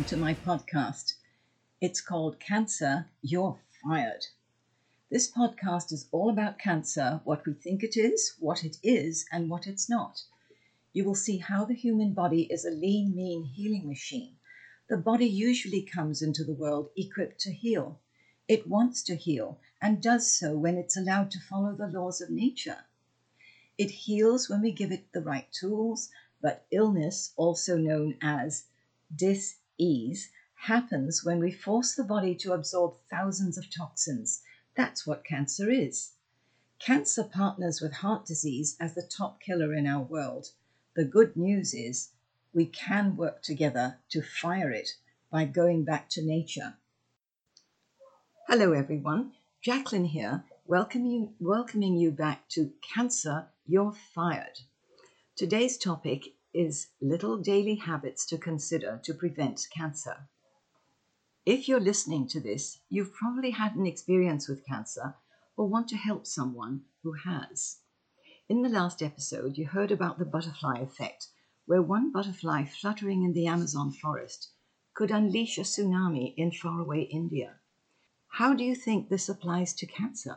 to my podcast. It's called Cancer, You're Fired. This podcast is all about cancer, what we think it is, and what it's not. You will see how the human body is a lean, mean healing machine. The body usually comes into the world equipped to heal. It wants to heal and does so when it's allowed to follow the laws of nature. It heals when we give it the right tools, but illness, also known as dis-ease, happens when we force the body to absorb thousands of toxins. That's what cancer is. Cancer partners with heart disease as the top killer in our world. The good news is we can work together to fire it by going back to nature. Hello everyone, Jacqueline here, welcoming you back to Cancer, You're Fired. Today's topic is little daily habits to consider to prevent cancer. If you're listening to this, you've probably had an experience with cancer or want to help someone who has. In the last episode, you heard about the butterfly effect, where one butterfly fluttering in the Amazon forest could unleash a tsunami in faraway India. How do you think this applies to cancer?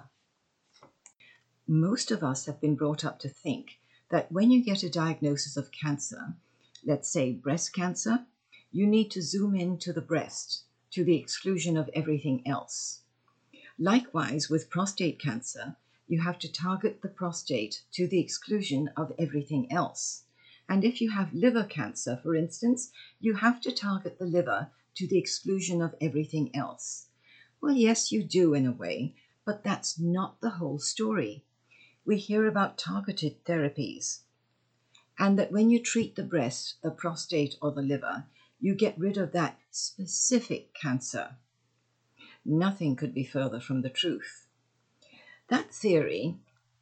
Most of us have been brought up to think that when you get a diagnosis of cancer, let's say breast cancer, you need to zoom in to the breast to the exclusion of everything else. Likewise, with prostate cancer, you have to target the prostate to the exclusion of everything else. And if you have liver cancer, for instance, you have to target the liver to the exclusion of everything else. Well, yes, you do in a way, but that's not the whole story. We hear about targeted therapies, and that when you treat the breast, the prostate, or the liver, you get rid of that specific cancer. Nothing could be further from the truth. That theory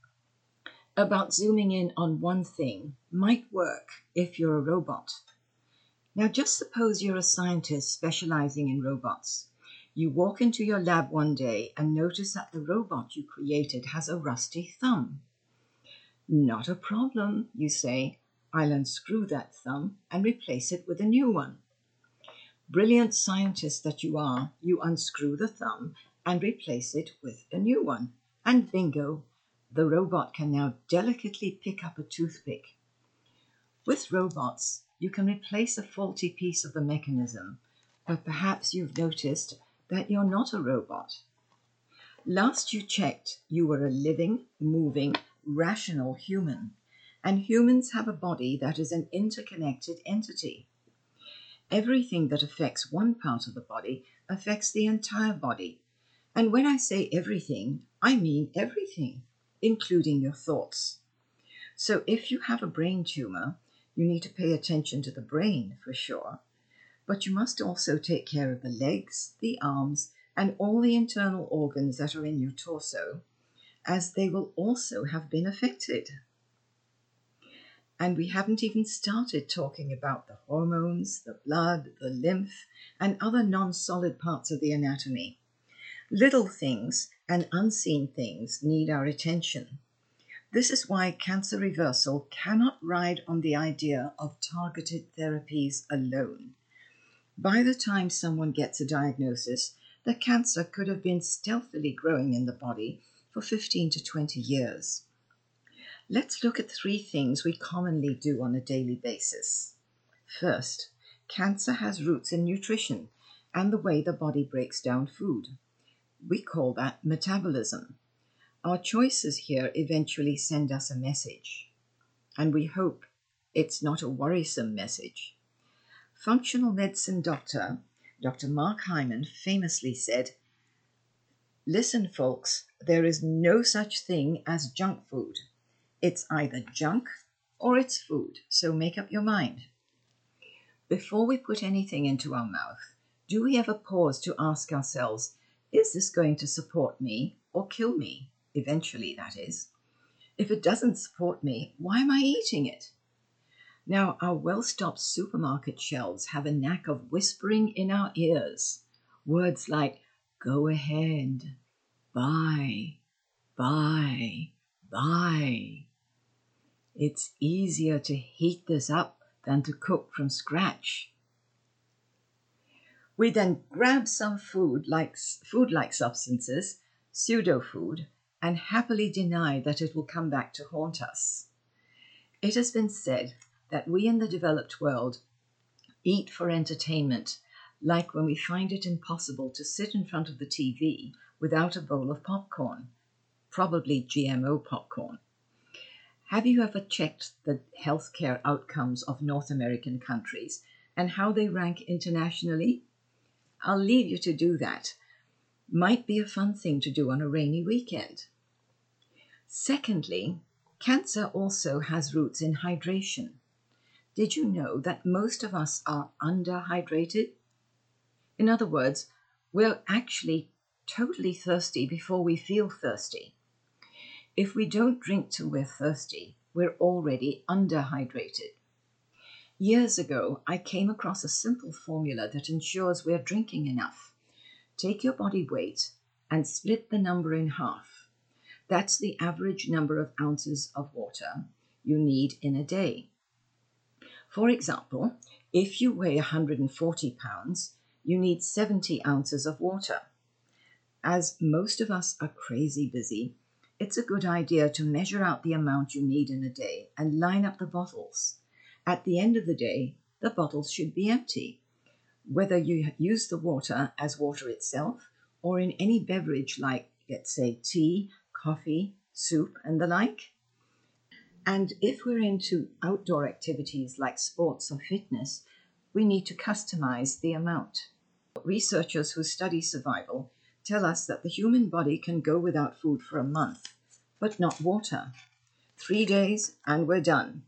about zooming in on one thing might work if you're a robot. Now, just suppose you're a scientist specializing in robots. You walk into your lab one day and notice that the robot you created has a rusty thumb. Not a problem, you say. I'll unscrew that thumb and replace it with a new one. Brilliant scientist that you are, you unscrew the thumb and replace it with a new one. And bingo, the robot can now delicately pick up a toothpick. With robots, you can replace a faulty piece of the mechanism, but perhaps you've noticed that you're not a robot. Last you checked, you were a living, moving, rational human, and humans have a body that is an interconnected entity. Everything that affects one part of the body affects the entire body. And when I say everything, I mean everything, including your thoughts. So if you have a brain tumor, you need to pay attention to the brain for sure, but you must also take care of the legs, the arms, and all the internal organs that are in your torso, as they will also have been affected. And we haven't even started talking about the hormones, the blood, the lymph, and other non-solid parts of the anatomy. Little things and unseen things need our attention. This is why cancer reversal cannot ride on the idea of targeted therapies alone. By the time someone gets a diagnosis, the cancer could have been stealthily growing in the body for 15 to 20 years. Let's look at 3 things we commonly do on a daily basis. First, cancer has roots in nutrition and the way the body breaks down food. We call that metabolism. Our choices here eventually send us a message, and we hope it's not a worrisome message. Functional medicine doctor, Dr. Mark Hyman, famously said, "Listen, folks, there is no such thing as junk food. It's either junk or it's food, so make up your mind." Before we put anything into our mouth, do we ever pause to ask ourselves, is this going to support me or kill me? Eventually, that is. If it doesn't support me, why am I eating it? Now, our well-stocked supermarket shelves have a knack of whispering in our ears words like, go ahead, buy, buy, buy. It's easier to heat this up than to cook from scratch. We then grab some food-like substances, pseudo-food, and happily deny that it will come back to haunt us. It has been said that we in the developed world eat for entertainment, like when we find it impossible to sit in front of the TV without a bowl of popcorn, probably GMO popcorn. Have you ever checked the healthcare outcomes of North American countries and how they rank internationally? I'll leave you to do that. Might be a fun thing to do on a rainy weekend. Secondly, cancer also has roots in hydration. Did you know that most of us are underhydrated? In other words, we're actually totally thirsty before we feel thirsty. If we don't drink till we're thirsty, we're already underhydrated. Years ago, I came across a simple formula that ensures we're drinking enough. Take your body weight and split the number in half. That's the average number of ounces of water you need in a day. For example, if you weigh 140 pounds, you need 70 ounces of water. As most of us are crazy busy, it's a good idea to measure out the amount you need in a day and line up the bottles. At the end of the day, the bottles should be empty, whether you use the water as water itself or in any beverage like, let's say, tea, coffee, soup, and the like. And if we're into outdoor activities like sports or fitness, we need to customize the amount. Researchers who study survival tell us that the human body can go without food for a month, but not water. 3 days and we're done.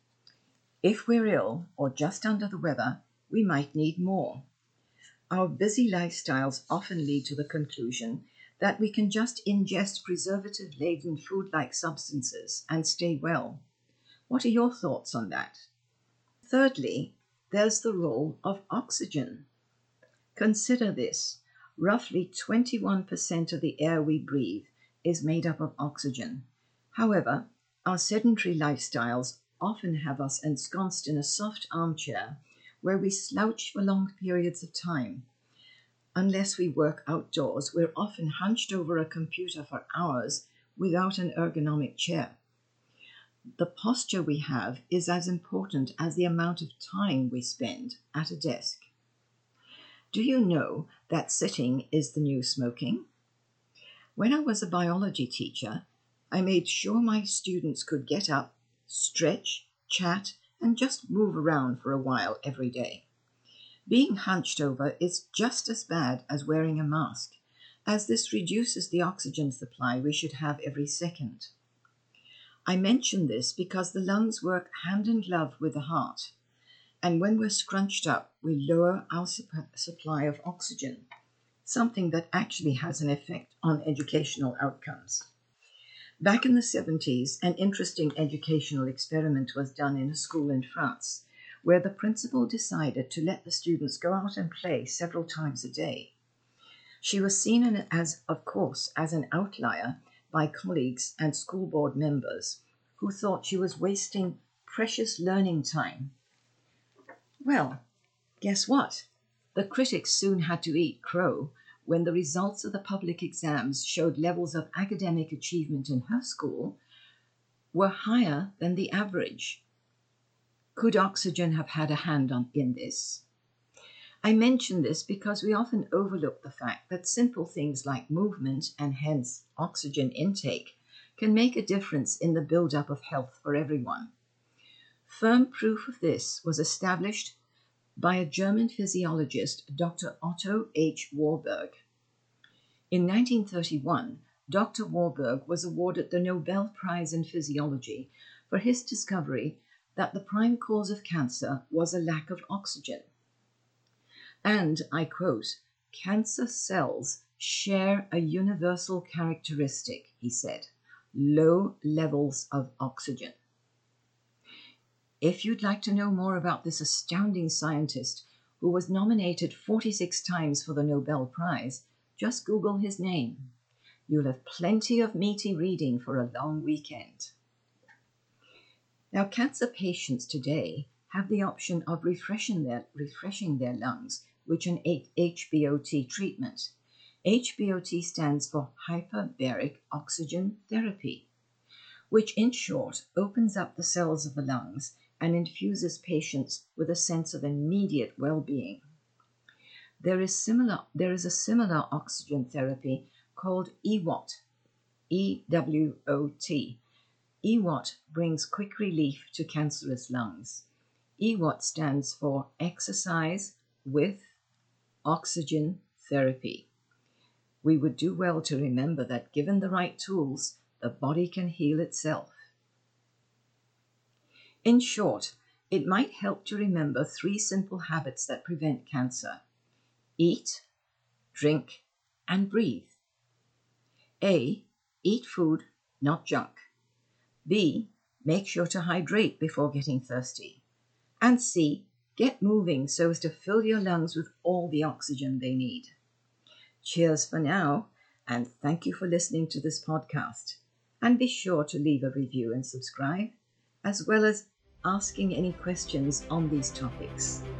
If we're ill or just under the weather, we might need more. Our busy lifestyles often lead to the conclusion that we can just ingest preservative-laden food-like substances and stay well. What are your thoughts on that? Thirdly, there's the role of oxygen. Consider this. Roughly 21% of the air we breathe is made up of oxygen. However, our sedentary lifestyles often have us ensconced in a soft armchair where we slouch for long periods of time. Unless we work outdoors, we're often hunched over a computer for hours without an ergonomic chair. The posture we have is as important as the amount of time we spend at a desk. Do you know that sitting is the new smoking? When I was a biology teacher, I made sure my students could get up, stretch, chat, and just move around for a while every day. Being hunched over is just as bad as wearing a mask, as this reduces the oxygen supply we should have every second. I mention this because the lungs work hand in glove with the heart, and when we're scrunched up, we lower our supply of oxygen, something that actually has an effect on educational outcomes. Back in the 70s, an interesting educational experiment was done in a school in France, where the principal decided to let the students go out and play several times a day. She was seen as, of course, as an outlier by colleagues and school board members who thought she was wasting precious learning time. Well, guess what? The critics soon had to eat crow when the results of the public exams showed levels of academic achievement in her school were higher than the average. Could oxygen have had a hand in this? I mention this because we often overlook the fact that simple things like movement and hence oxygen intake can make a difference in the build-up of health for everyone. Firm proof of this was established by a German physiologist, Dr. Otto H. Warburg. In 1931, Dr. Warburg was awarded the Nobel Prize in Physiology for his discovery that the prime cause of cancer was a lack of oxygen. And, I quote, "Cancer cells share a universal characteristic," he said, "low levels of oxygen." If you'd like to know more about this astounding scientist who was nominated 46 times for the Nobel Prize, just Google his name. You'll have plenty of meaty reading for a long weekend. Now, cancer patients today have the option of refreshing their lungs which an HBOT treatment. HBOT stands for hyperbaric oxygen therapy, which in short opens up the cells of the lungs and infuses patients with a sense of immediate well-being. There is a similar oxygen therapy called EWOT, EWOT. EWOT brings quick relief to cancerous lungs. EWOT stands for exercise with oxygen therapy. We would do well to remember that given the right tools, the body can heal itself. In short, it might help to remember 3 simple habits that prevent cancer: eat, drink, and breathe. A. Eat food, not junk. B. Make sure to hydrate before getting thirsty. And C. Get moving so as to fill your lungs with all the oxygen they need. Cheers for now, and thank you for listening to this podcast. And be sure to leave a review and subscribe, as well as asking any questions on these topics.